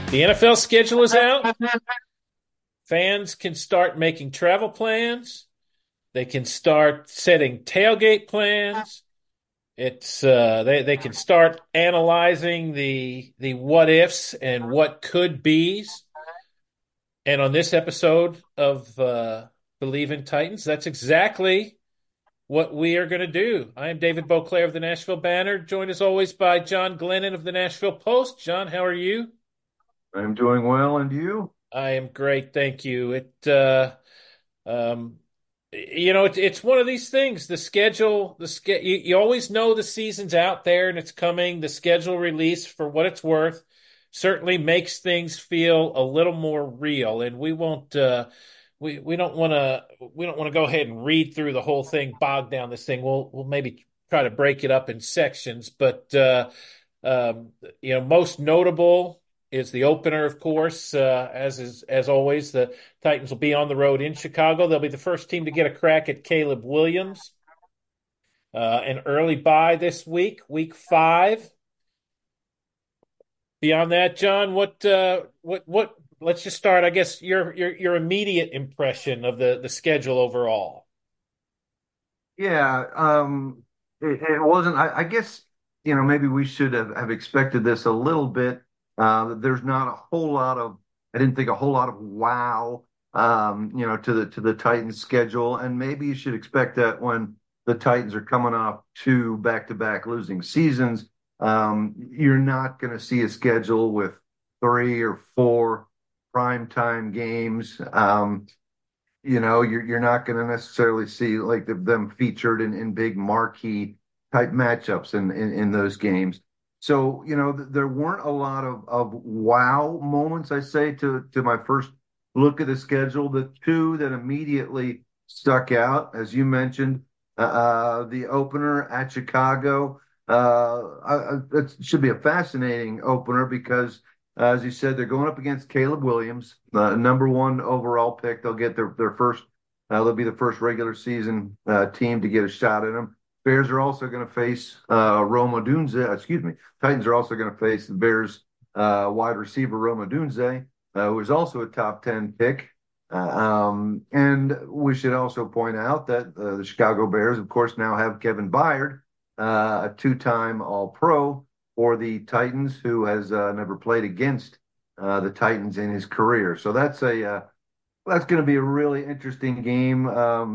The NFL schedule is out. Fans can start making travel plans. They can start setting tailgate plans. They can start analyzing the what ifs and what could be's. And on this episode of Believe in Titans, that's exactly what we are going to do. I am David Beauclair of the Nashville Banner, joined as always by John Glennon of the Nashville Post. John, how are you? I'm doing well, and you? I am great, thank you. Um, it's one of these things. You always know the season's out there and it's coming. The schedule release, for what it's worth, certainly makes things feel a little more real. And we won't, we don't want to go ahead and read through the whole thing, bog down this thing. We'll maybe try to break it up in sections, but um, most notable is the opener, of course. As always, the Titans will be on the road in Chicago. They'll be the first team to get a crack at Caleb Williams. An early bye this week, week 5. Beyond that, John, what? Let's just start. I guess your immediate impression of the schedule overall. Yeah, it wasn't. I guess maybe we should have expected this a little bit. There's not a whole lot of. I didn't think a whole lot of wow. To the Titans schedule, and maybe you should expect that when the Titans are coming off two back-to-back losing seasons. You're not going to see a schedule with 3 or 4 primetime games. You're not going to necessarily see like them featured in big marquee type matchups in those games. So, there weren't a lot of wow moments, I say, to my first look at the schedule. The two that immediately stuck out, as you mentioned, the opener at Chicago. It should be a fascinating opener because as you said, they're going up against Caleb Williams, number 1 overall pick. They'll get their first. They'll be the first regular season team to get a shot at him. Bears are also going to face Rome Odunze. Excuse me. Titans are also going to face the Bears wide receiver Rome Odunze, who is also a top 10 pick. And we should also point out that the Chicago Bears, of course, now have Kevin Byard, a 2-time All-Pro for the Titans, who has never played against the Titans in his career. So that's going to be a really interesting game.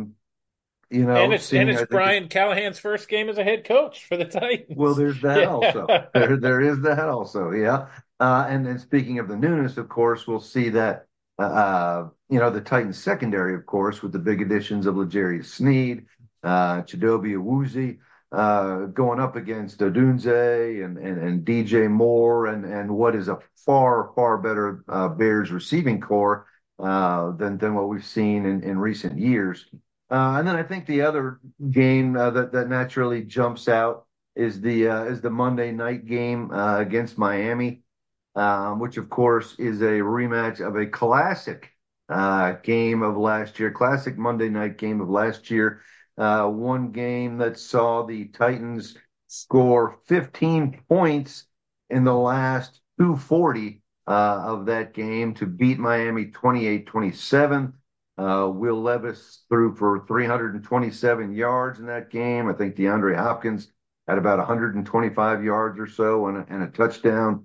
And Seeing it's I think Brian Callahan's first game as a head coach for the well, Titans. there's that also. Yeah. There is that also. Yeah. And then speaking of the newness, of course, we'll see that the Titans secondary, of course, with the big additions of L'Jarius Sneed, Chidobe Awuzie, going up against Odunze and DJ Moore and what is a far better Bears receiving core than what we've seen in recent years. And then I think the other game that naturally jumps out is the Monday night game against Miami, which of course is a rematch of a classic game of last year, classic Monday night game of last year. One game that saw the Titans score 15 points in the last 240 of that game to beat Miami 28-27. Will Levis threw for 327 yards in that game. I think DeAndre Hopkins had about 125 yards or so and a touchdown.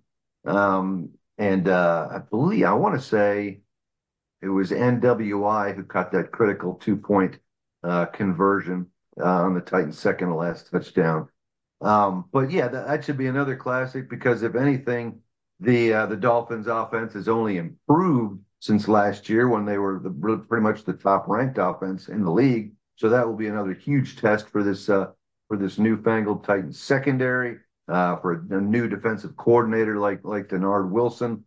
I want to say it was NWI who caught that critical 2-point conversion on the Titans' second to last touchdown. But yeah, that should be another classic because if anything, the Dolphins' offense has only improved since last year when they were pretty much the top ranked offense in the league. So that will be another huge test for this newfangled Titans secondary, for a new defensive coordinator like Denard Wilson.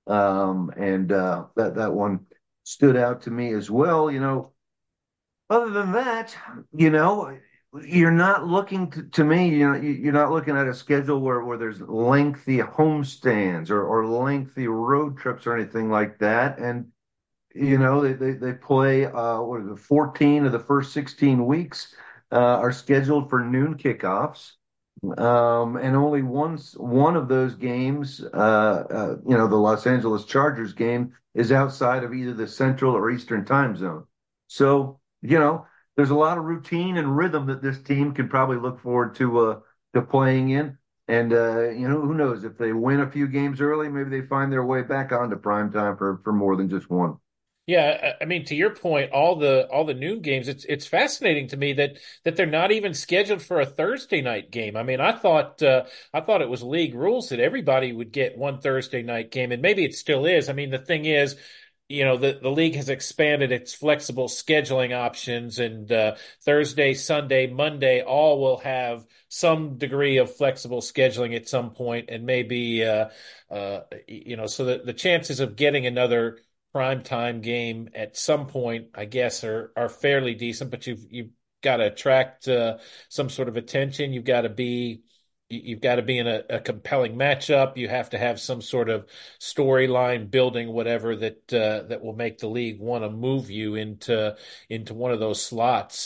That one stood out to me as well. Other than that, you're not looking to me, you're not looking at a schedule where there's lengthy homestands or lengthy road trips or anything like that. And, they play, 14 of the first 16 weeks are scheduled for noon kickoffs. And only one of those games, the Los Angeles Chargers game, is outside of either the Central or Eastern time zone. So, there's a lot of routine and rhythm that this team can probably look forward to playing in. And who knows if they win a few games early, maybe they find their way back onto prime time for more than just one. Yeah, I mean, to your point, all the noon games, it's fascinating to me that they're not even scheduled for a Thursday night game. I mean, I thought it was league rules that everybody would get one Thursday night game, and maybe it still is. I mean, the thing is, the league has expanded its flexible scheduling options, and Thursday, Sunday, Monday, all will have some degree of flexible scheduling at some point, and maybe so the chances of getting another prime time game at some point, I guess, are fairly decent, but you've got to attract some sort of attention. You've got to be in a compelling matchup. You have to have some sort of storyline building, whatever that will make the league want to move you into one of those slots.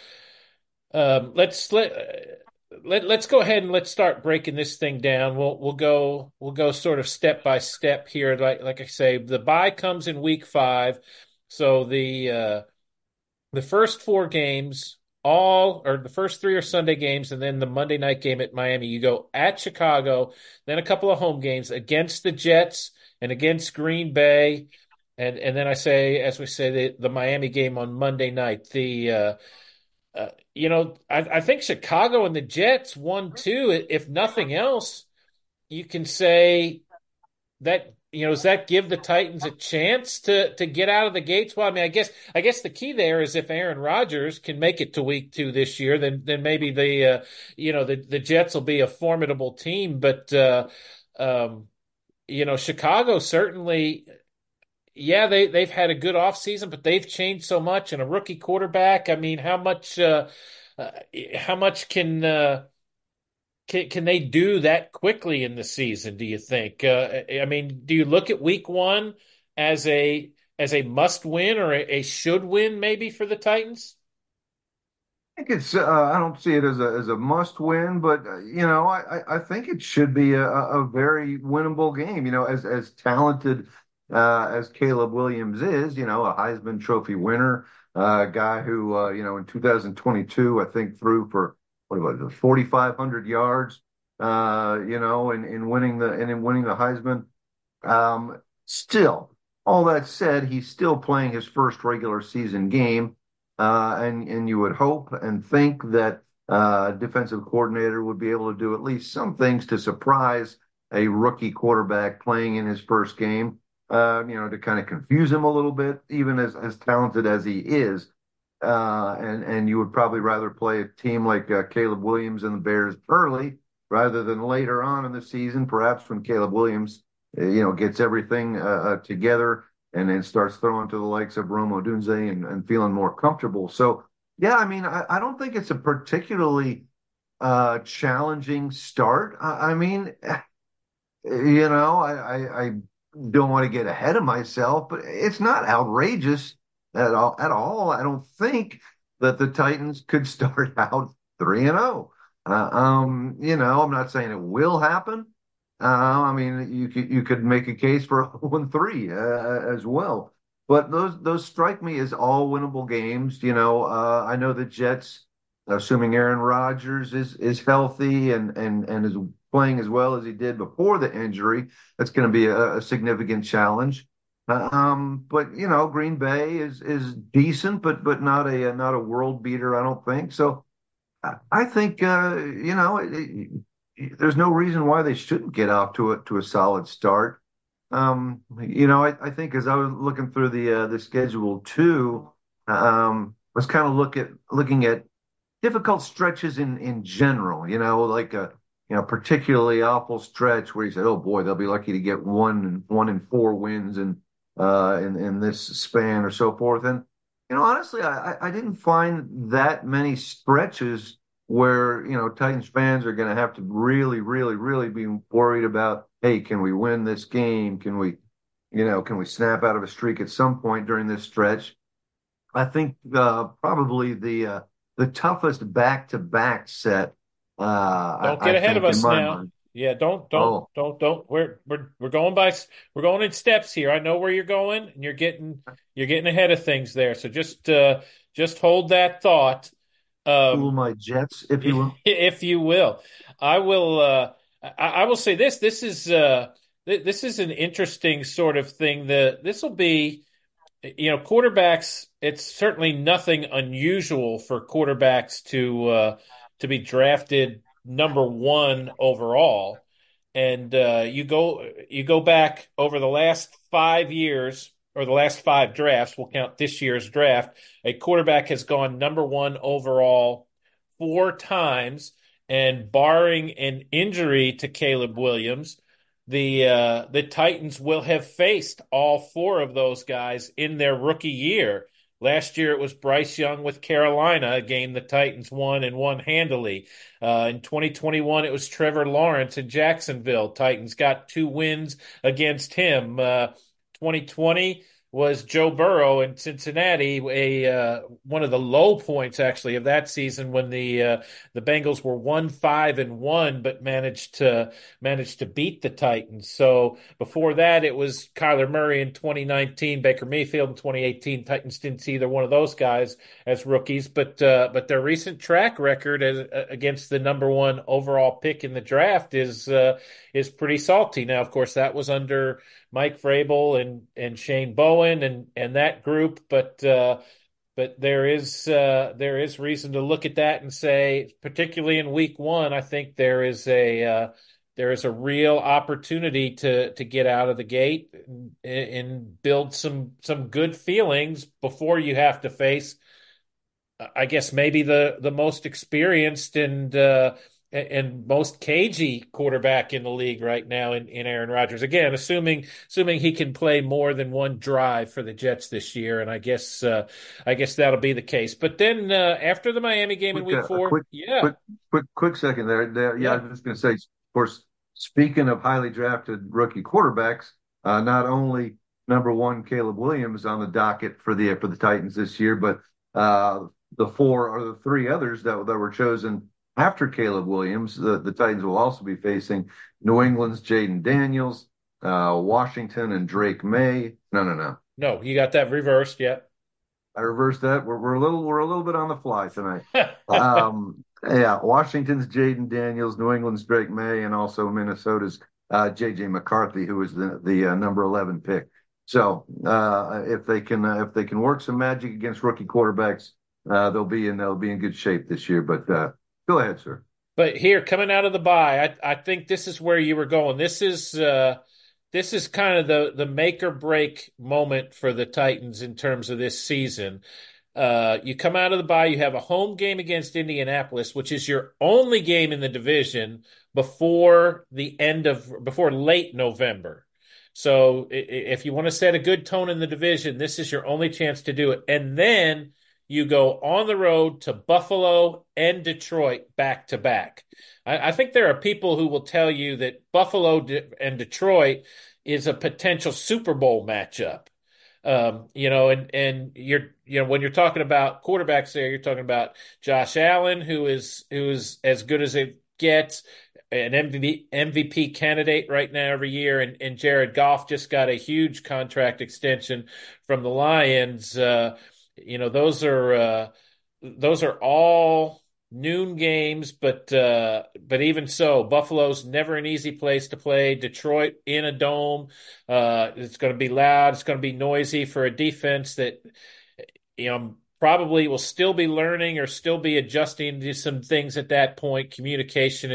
Let's go ahead and let's start breaking this thing down. We'll go sort of step by step here. Like I say, the bye comes in week 5, so the first 4 games, all or the first 3 are Sunday games, and then the Monday night game at Miami. You go at Chicago, then a couple of home games against the Jets and against Green Bay, and then as we say, the Miami game on Monday night. I think Chicago and the Jets won too. If nothing else, you can say that, does that give the Titans a chance to get out of the gates? Well, I mean, I guess the key there is if Aaron Rodgers can make it to week 2 this year, then maybe the Jets will be a formidable team. But Chicago certainly, yeah, they've had a good offseason, but they've changed so much, and a rookie quarterback. I mean, uh, how much can they do that quickly in the season, do you think? I mean, do you look at week 1 as a must win or a should win maybe for the Titans? I think I don't see it as a must win, but I think it should be a very winnable game. As talented as Caleb Williams is, a Heisman Trophy winner, a guy who in 2022 I think threw for what was it, 4,500 yards, in winning the Heisman. Still, all that said, he's still playing his first regular season game, and you would hope and think that defensive coordinator would be able to do at least some things to surprise a rookie quarterback playing in his first game. To kind of confuse him a little bit, even as talented as he is. And you would probably rather play a team like Caleb Williams and the Bears early rather than later on in the season, perhaps when Caleb Williams, gets everything together and then starts throwing to the likes of Rome Odunze and feeling more comfortable. So, yeah, I mean, I don't think it's a particularly challenging start. I mean, I don't want to get ahead of myself, but it's not outrageous at all. At all, I don't think that the Titans could start out 3-0. I'm not saying it will happen. I mean, you could make a case for 0-3 as well. But those strike me as all winnable games. I know the Jets, assuming Aaron Rodgers is healthy and is playing as well as he did before the injury, that's going to be a significant challenge. But Green Bay is decent, but not a world beater, I don't think. So I think there's no reason why they shouldn't get off to a solid start. I think as I was looking through the schedule too, was kind of looking at difficult stretches in general. Like a particularly awful stretch where you said, "Oh boy, they'll be lucky to get one in 4 wins in this span or so forth." And honestly, I didn't find that many stretches where Titans fans are going to have to really, really, really be worried about, hey, can we win this game? Can we snap out of a streak at some point during this stretch? I think probably the toughest back-to-back set Don't I get ahead of think in us my now. mind. Yeah, Oh, don't. We're going by we're going in steps here. I know where you're going, and you're getting ahead of things there. So just hold that thought. cool Um, my jets, if you will. if you will. I will I will say this. This is an interesting sort of thing. This will be, quarterbacks, it's certainly nothing unusual for quarterbacks to be drafted number one overall. And you go back over the last 5 years, or the last five drafts, we'll count this year's draft, a quarterback has gone number one overall four times, and barring an injury to Caleb Williams, the Titans will have faced all four of those guys in their rookie year. Last year it was Bryce Young with Carolina, a game the Titans won and won handily. In 2021 it was Trevor Lawrence in Jacksonville. Titans got two wins against him. 2020 was Joe Burrow in Cincinnati, a one of the low points actually of that season, when the Bengals were 1-5-1, but managed to beat the Titans. So before that, it was Kyler Murray in 2019, Baker Mayfield in 2018. Titans didn't see either one of those guys as rookies, but their recent track record against the number one overall pick in the draft is pretty salty. Now, of course, that was under Mike Vrabel and Shane Bowen and that group, but there is reason to look at that and say, particularly in week one, I think there is a real opportunity to get out of the gate and build some good feelings before you have to face, I guess, maybe the most experienced and most cagey quarterback in the league right now in Aaron Rodgers. Again, assuming he can play more than one drive for the Jets this year, and I guess that'll be the case. But then after the Miami game in Quick, Week a Four, yeah, quick second there. Yeah, I yeah. was just going to say, of course, speaking of highly drafted rookie quarterbacks, not only number one Caleb Williams on the docket for the Titans this year, but the four or the three others that were chosen after Caleb Williams, the Titans will also be facing New England's Jaden Daniels, Washington and Drake May. No. No, you got that reversed, yeah. I reversed that. We're a little bit on the fly tonight. Yeah, Washington's Jaden Daniels, New England's Drake May, and also Minnesota's J.J. McCarthy, who was the number 11 pick. So if they can work some magic against rookie quarterbacks, they'll be in good shape this year. But go ahead, sir. But here, coming out of the bye, I think this is where you were going. This is kind of the make or break moment for the Titans in terms of this season. You come out of the bye, you have a home game against Indianapolis, which is your only game in the division before late November. So if you want to set a good tone in the division, this is your only chance to do it. And then you go on the road to Buffalo and Detroit back to back. I think there are people who will tell you that Buffalo and Detroit is a potential Super Bowl matchup. And when you're talking about quarterbacks there, you're talking about Josh Allen, who is as good as it gets, an MVP candidate right now every year, and Jared Goff just got a huge contract extension from the Lions. Those are all noon games, but even so, Buffalo's never an easy place to play. Detroit in a dome, it's going to be loud, it's going to be noisy for a defense that probably will still be learning or still be adjusting to some things at that point. Communication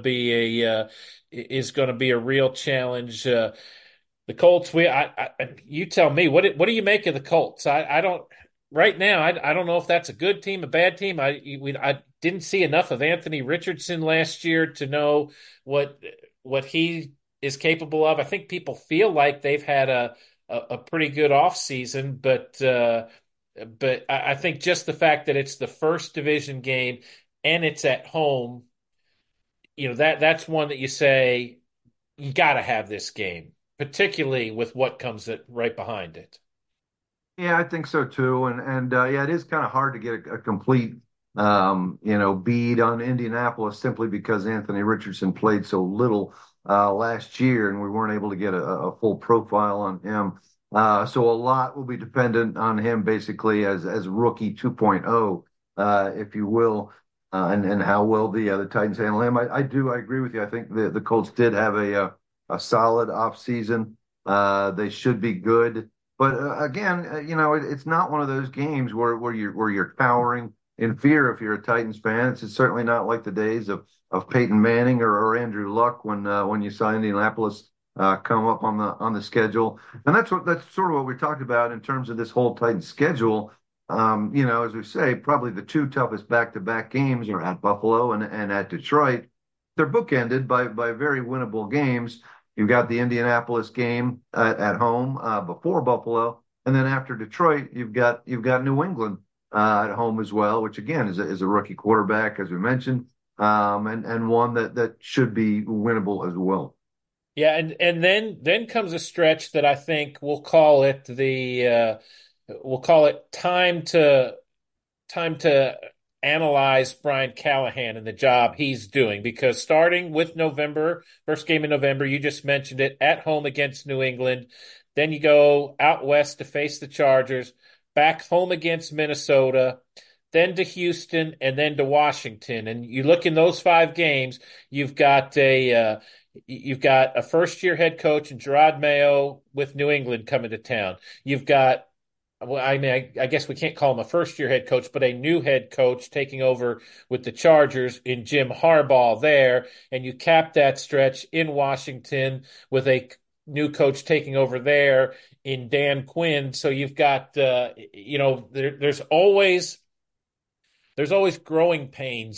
is going to be a real challenge. The Colts, you tell me, what do you make of the Colts? I don't right now. I don't know if that's a good team, a bad team. I didn't see enough of Anthony Richardson last year to know what he is capable of. I think people feel like they've had a pretty good offseason, but I think just the fact that it's the first division game and it's at home, that's one that you say you got to have this game, particularly with what comes right behind it. Yeah, I think so too. And yeah, it is kind of hard to get a complete bead on Indianapolis simply because Anthony Richardson played so little last year, and we weren't able to get a full profile on him. So a lot will be dependent on him basically as rookie 2.0, if you will, and how well the Titans handle him. I agree with you. I think the Colts did have a solid offseason. They should be good. But again, it's not one of those games where you're cowering in fear if you're a Titans fan. It's certainly not like the days of Peyton Manning or Andrew Luck when you saw Indianapolis come up on the schedule. And that's sort of what we talked about in terms of this whole Titans schedule. As we say, probably the two toughest back-to-back games are at Buffalo and at Detroit. They're bookended by very winnable games. You've got the Indianapolis game at home before Buffalo, and then after Detroit, you've got New England at home as well, which again is a rookie quarterback, as we mentioned, and one that should be winnable as well. Yeah, and then comes a stretch that I think we'll call it time to analyze Brian Callahan and the job he's doing, because starting with November, first game in November, you just mentioned it, at home against New England. Then you go out west to face the Chargers, back home against Minnesota, then to Houston, and then to Washington. And you look in those 5 games, you've got a first year head coach in Gerard Mayo with New England coming to town. You've got, well, I mean, I guess we can't call him a first year head coach, but a new head coach taking over with the Chargers in Jim Harbaugh there. And you cap that stretch in Washington with a new coach taking over there in Dan Quinn. So you've got, there's always growing pains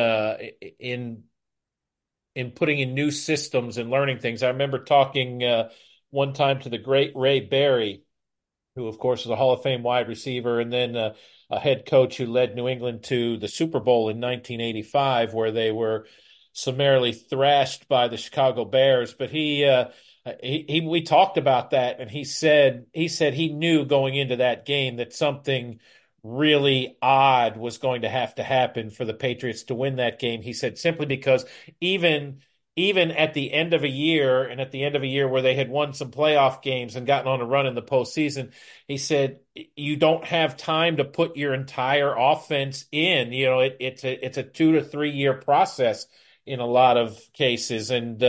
in putting in new systems and learning things. I remember talking one time to the great Ray Barry, who, of course, is a Hall of Fame wide receiver, and then a head coach who led New England to the Super Bowl in 1985, where they were summarily thrashed by the Chicago Bears. But we talked about that, and he said he knew going into that game that something really odd was going to happen for the Patriots to win that game. He said simply because even even at the end of a year, and at the end of a year where they had won some playoff games and gotten on a run in the postseason, he said you don't have time to put your entire offense in. You know, it's a 2 to 3 year process in a lot of cases, and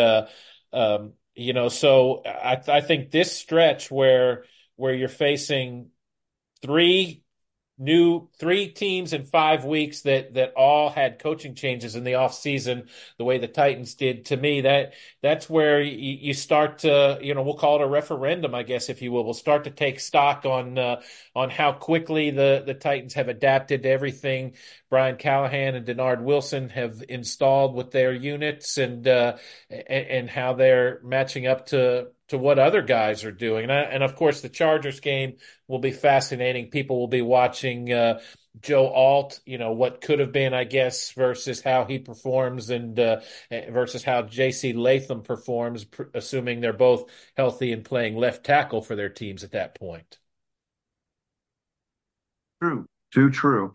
so I think this stretch where you're facing three three teams in 5 weeks that all had coaching changes in the off season, the way the Titans did, to me, that's where you start to, we'll call it a referendum, I guess, if you will. We'll start to take stock on how quickly the Titans have adapted to everything Brian Callahan and Denard Wilson have installed with their units, and how they're matching up to what other guys are doing. And of course, the Chargers game will be fascinating. People will be watching Joe Alt, what could have been, I guess, versus how he performs, and versus how J.C. Latham performs, assuming they're both healthy and playing left tackle for their teams at that point. True, too true.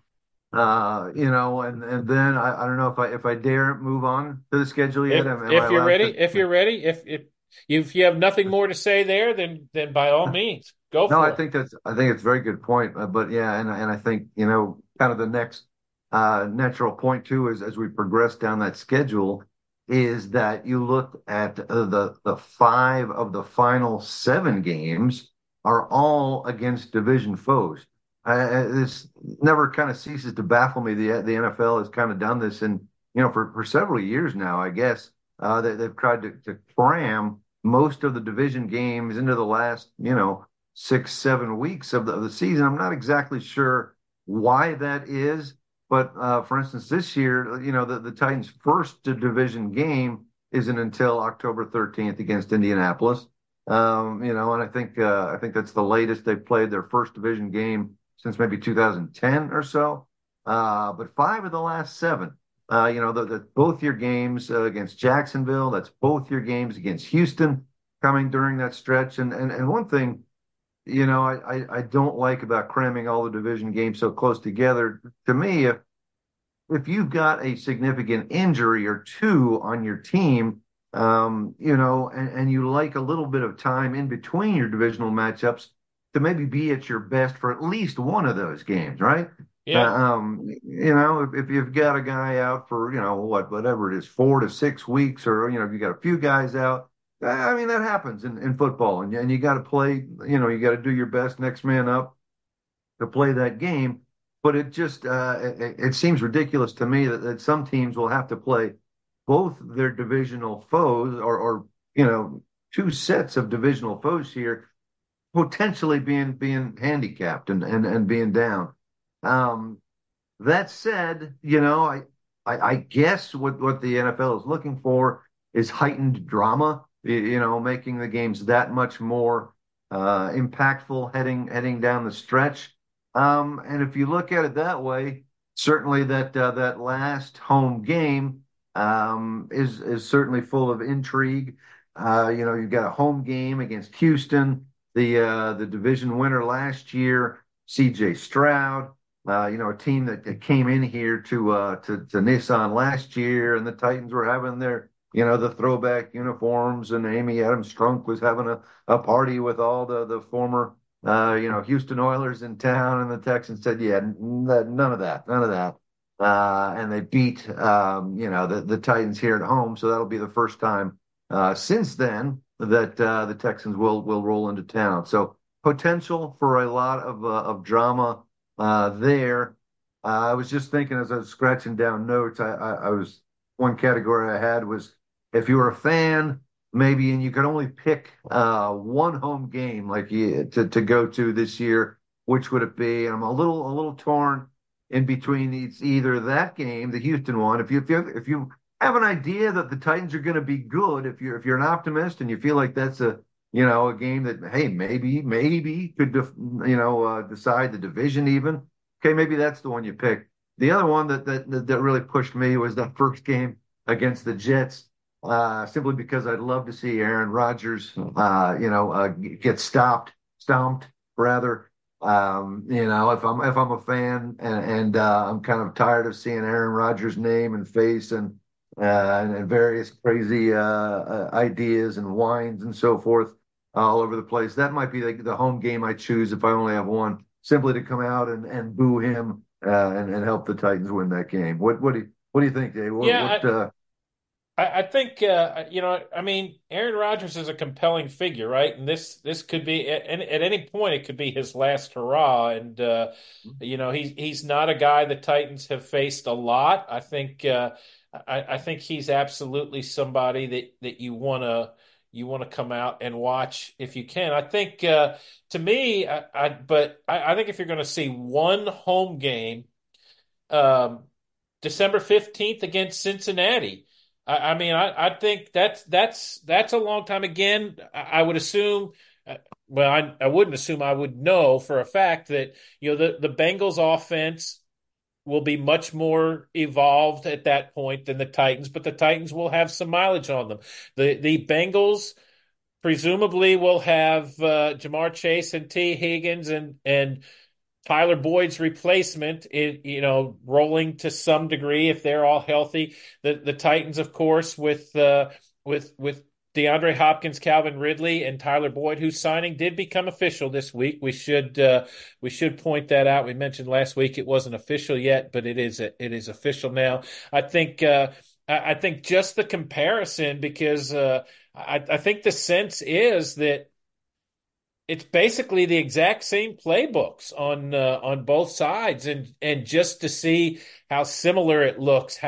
And then I don't know if I dare move on to the schedule yet. Am I If you're allowed ready, to? if you have nothing more to say there, then by all means, go No, for it. I think it's a very good point. But yeah, and I think kind of the next natural point too is as we progress down that schedule is that you look at the five of the final seven games are all against division foes. This never kind of ceases to baffle me. The NFL has kind of done this, and for several years now, I guess they've tried to cram most of the division games into the last 6, 7 weeks of the season. I'm not exactly sure why that is, but for instance, this year, the Titans' first division game isn't until October 13th against Indianapolis. And I think that's the latest they've played their first division game since maybe 2010 or so. But five of the last seven, both your games against Jacksonville, that's both your games against Houston coming during that stretch. And one thing, I don't like about cramming all the division games so close together. To me, if you've got a significant injury or two on your team, and you like a little bit of time in between your divisional matchups to maybe be at your best for at least one of those games, right? Yeah. If you've got a guy out for, whatever it is, 4 to 6 weeks, or, if you got a few guys out, I mean, that happens in football, and you got to play, you got to do your best next man up to play that game. But it seems ridiculous to me that some teams will have to play both their divisional foes, or two sets of divisional foes here, potentially being handicapped and being down. Um, that said, I guess what the NFL is looking for is heightened drama, making the games that much more impactful heading down the stretch. And if you look at it that way, certainly that last home game is certainly full of intrigue. You've got a home game against Houston, the division winner last year, C.J. Stroud. A team that came in here to Nissan last year, and the Titans were having the throwback uniforms, and Amy Adams Strunk was having a party with all the former, Houston Oilers in town, and the Texans said, yeah, none of that, none of that. And they beat, the Titans here at home. So that'll be the first time since then that the Texans will roll into town. So potential for a lot of drama there. I was just thinking as I was scratching down notes, I was one category I had was if you were a fan, maybe, and you could only pick one home game like to go to this year, which would it be? And I'm a little torn in between. It's either that game, the Houston one, if you have an idea that the Titans are going to be good, if you're an optimist and you feel like that's a game that, hey, maybe could decide the division even. Okay, maybe that's the one you pick. The other one that really pushed me was that first game against the Jets, simply because I'd love to see Aaron Rodgers, get stomped rather. If I'm a fan, and I'm kind of tired of seeing Aaron Rodgers' name and face and various crazy ideas and wines and so forth all over the place. That might be the home game I choose if I only have one, simply to come out and boo him and help the Titans win that game. What do you think, Dave? Yeah, I think I mean, Aaron Rodgers is a compelling figure, right? And this could be at any point it could be his last hurrah. And he's not a guy the Titans have faced a lot. I think he's absolutely somebody that you want to come out and watch if you can. I think to me, I think if you're going to see one home game, um, December 15th against Cincinnati. I mean, I think that's a long time. Again, I would assume. Well, I wouldn't assume. I would know for a fact that the Bengals offense will be much more evolved at that point than the Titans, but the Titans will have some mileage on them. The Bengals presumably will have Jamar Chase and T. Higgins and Tyler Boyd's replacement, rolling to some degree if they're all healthy. The Titans, of course, with DeAndre Hopkins, Calvin Ridley, and Tyler Boyd, whose signing did become official this week. We should point that out. We mentioned last week it wasn't official yet, but it is official now. I think just the comparison, because I think the sense is that it's basically the exact same playbooks on both sides, and just to see how similar it looks,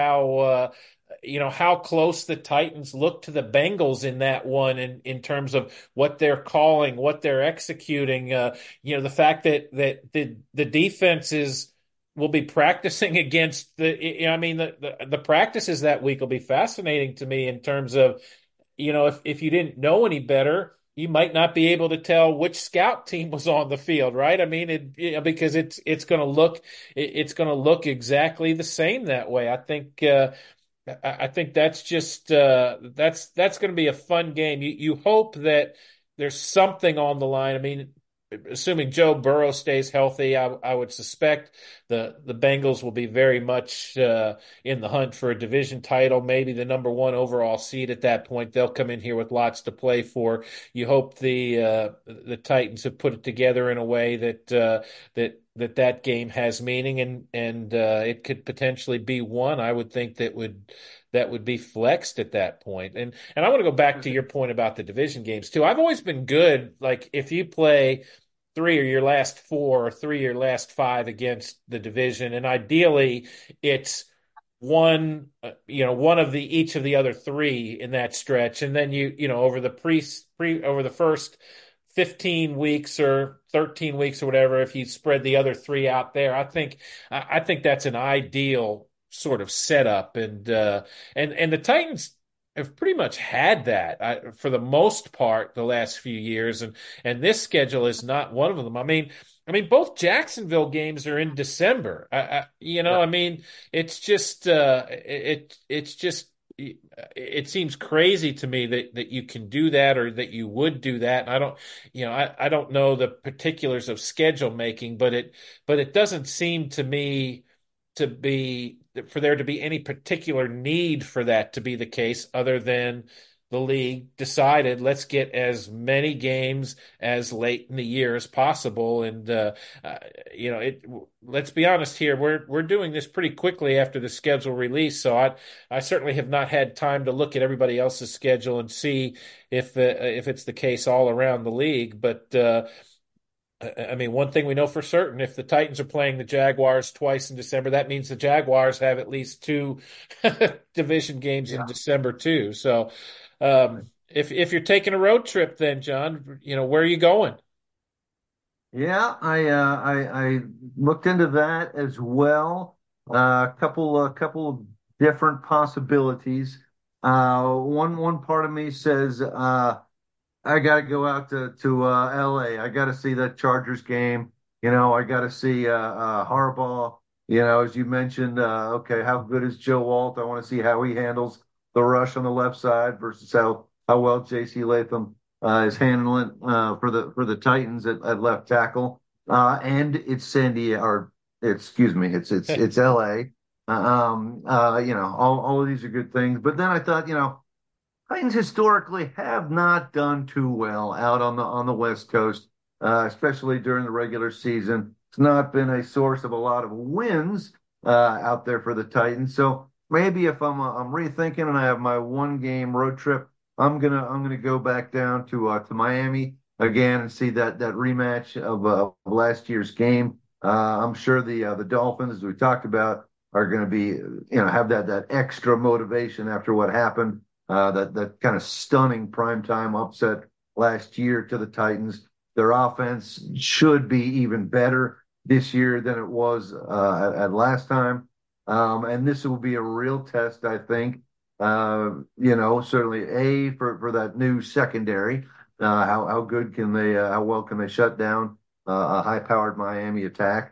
how close the Titans look to the Bengals in that one, in terms of what they're calling, what they're executing. The fact that the defenses will be practicing against the practices that week will be fascinating to me in terms of, if you didn't know any better, you might not be able to tell which scout team was on the field, right? I mean, because it's going to look exactly the same that way. I think that's just that's going to be a fun game. You hope that there's something on the line. I mean, assuming Joe Burrow stays healthy, I would suspect the Bengals will be very much in the hunt for a division title, maybe the number one overall seed at that point. They'll come in here with lots to play for. You hope the Titans have put it together in a way that game has meaning, and it could potentially be one. I would think that would be flexed at that point. And I want to go back to your point about the division games too. I've always been good. Like if you play three or your last four or three or your last five against the division, and ideally it's one of the each of the other three in that stretch, and then over the over the first 15 weeks or 13 weeks or whatever, if you spread the other three out there, I think that's an ideal sort of setup, and the Titans have pretty much had that for the most part the last few years, and this schedule is not one of them. I mean, both Jacksonville games are in December. Yeah. I mean, it's just it's just it seems crazy to me that you can do that or that you would do that. And I don't know the particulars of schedule making, but it doesn't seem to me to be for there to be any particular need for that to be the case other than the league decided let's get as many games as late in the year as possible. And it let's be honest here, we're doing this pretty quickly after the schedule release, so I certainly have not had time to look at everybody else's schedule and see if it's the case all around the league. But I mean, one thing we know for certain, if the Titans are playing the Jaguars twice in December, that means the Jaguars have at least two division games in Yeah. December too. So, if you're taking a road trip, then John, where are you going? Yeah, I looked into that as well. A couple of different possibilities. One part of me says I got to go out to LA. I got to see that Chargers game. I got to see Harbaugh. As you mentioned, okay, how good is Joe Walt? I want to see how he handles the rush on the left side versus how well J.C. Latham is handling for the Titans at left tackle. And it's San Diego, or excuse me, it's L.A. All of these are good things. But then I thought, Titans historically have not done too well out on the West Coast, especially during the regular season. It's not been a source of a lot of wins out there for the Titans. So maybe if I'm rethinking and I have my one game road trip, I'm gonna go back down to Miami again and see that rematch of last year's game. I'm sure the Dolphins, as we talked about, are going to be have that extra motivation after what happened, that kind of stunning primetime upset last year to the Titans. Their offense should be even better this year than it was at last time. And this will be a real test, I think. Certainly for that new secondary. How good can they? How well can they shut down a high-powered Miami attack?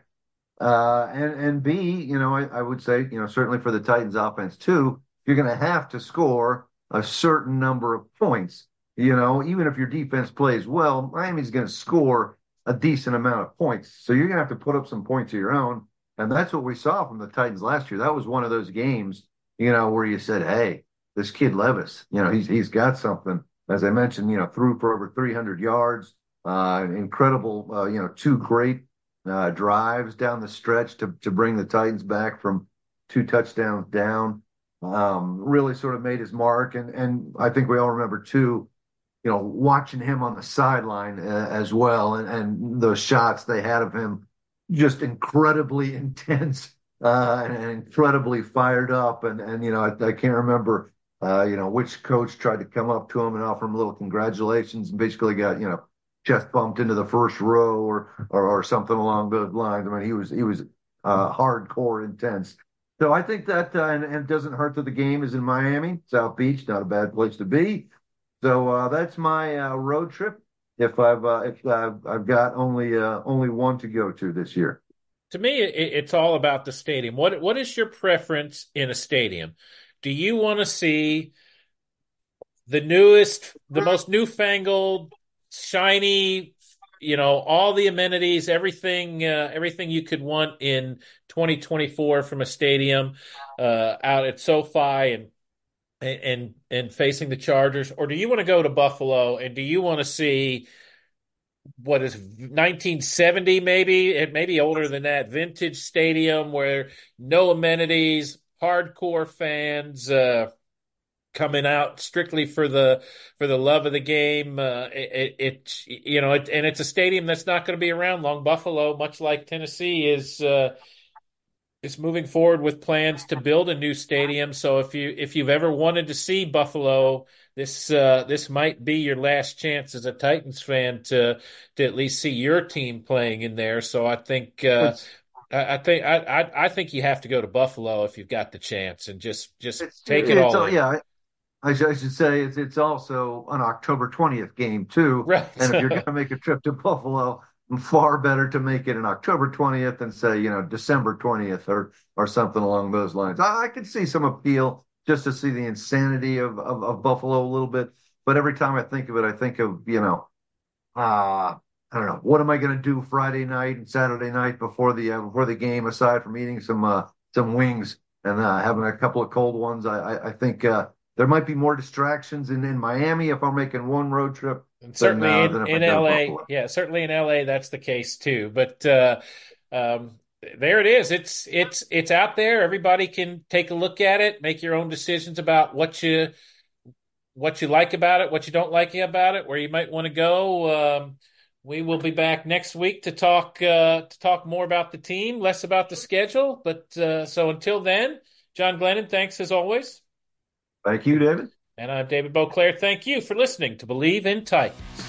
And B, I would say, certainly for the Titans offense too, you're going to have to score a certain number of points. Even if your defense plays well, Miami's going to score a decent amount of points. So you're going to have to put up some points of your own. And that's what we saw from the Titans last year. That was one of those games, where you said, hey, this kid Levis, he's got something. As I mentioned, threw for over 300 yards, incredible, two great drives down the stretch to bring the Titans back from two touchdowns down. Really sort of made his mark. And I think we all remember too, watching him on the sideline as well, and those shots they had of him, just incredibly intense and incredibly fired up. And I can't remember which coach tried to come up to him and offer him a little congratulations, and basically got chest bumped into the first row or something along those lines. I mean, he was hardcore intense. So I think that and it doesn't hurt that the game is in Miami, South Beach, not a bad place to be. So that's my road trip. If I've got only one to go to this year. To me, it's all about the stadium. What is your preference in a stadium? Do you want to see the most newfangled, shiny all the amenities, everything you could want in 2024 from a stadium out at SoFi and facing the Chargers, or do you want to go to Buffalo and do you want to see what is 1970 maybe, it may be older than that, vintage stadium where no amenities, hardcore fans coming out strictly for the love of the game. And it's a stadium that's not going to be around long. Buffalo, much like Tennessee, is moving forward with plans to build a new stadium. So if you've ever wanted to see Buffalo, this might be your last chance as a Titans fan to at least see your team playing in there. So I think It's I think you have to go to Buffalo if you've got the chance and just take it it's all in. yeah. I should say it's also an October 20th game too. And if you're going Right. to make a trip to Buffalo, far better to make it an October 20th than say, December 20th or something along those lines. I could see some appeal just to see the insanity of Buffalo a little bit. But every time I think of it, I think of, I don't know, what am I going to do Friday night and Saturday night before the game, aside from eating some wings and having a couple of cold ones. I think there might be more distractions in Miami if I'm making one road trip And than certainly than if I in go to LA, Buffalo. yeah, certainly in LA, that's the case too. But there it is. It's out there. Everybody can take a look at it, make your own decisions about what you like about it, what you don't like about it, where you might want to go. We will be back next week to talk more about the team, less about the schedule. But so until then, John Glennon, thanks as always. Thank you, David. And I'm David Beauclair. Thank you for listening to Believe in Titans.